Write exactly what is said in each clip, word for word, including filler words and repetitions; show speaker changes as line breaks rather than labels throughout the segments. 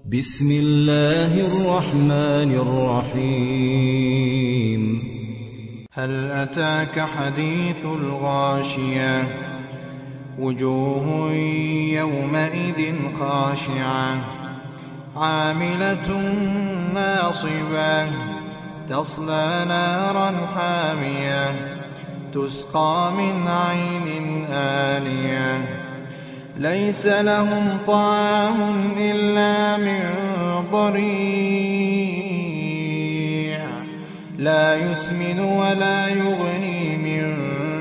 بسم الله الرحمن الرحيم.
هل أتاك حديث الغاشية؟ وجوه يومئذ خاشعة عاملة ناصبة تصلى نارا حامية تسقى من عين آنية ليس لهم طعام إلا من ضريع لا يسمن ولا يغني من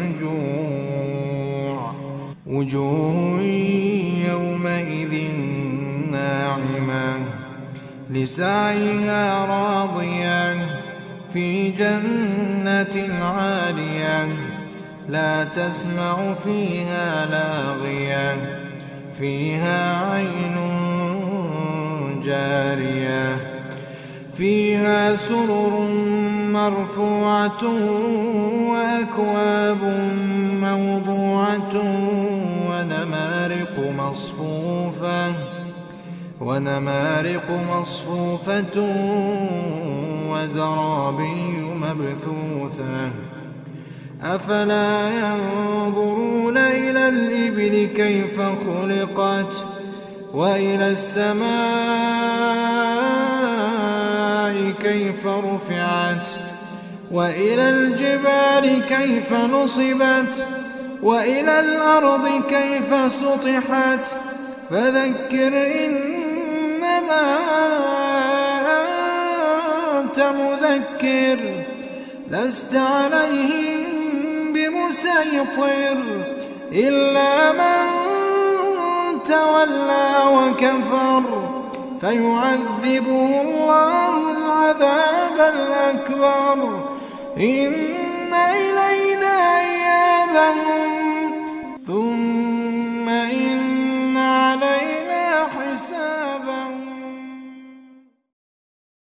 جوع وجوه يومئذ ناعمة لسعيها راضية في جنة عالية لا تسمع فيها لاغية فيها عين جارية فيها سرر مرفوعة وأكواب موضوعة ونمارق مصفوفة ونمارق مصفوفة وزرابي مبثوثة أفلا ينظرون إلى الإبل كيف خلقت وإلى السماء كيف رفعت وإلى الجبال كيف نصبت وإلى الأرض كيف سطحت فذكر إنما أنت مذكر لست عليهم بمسيطر إلا من تولى وكفر فيعذبه الله العذاب الأكبر إن إلينا إيابهم ثم إن علينا حسابهم.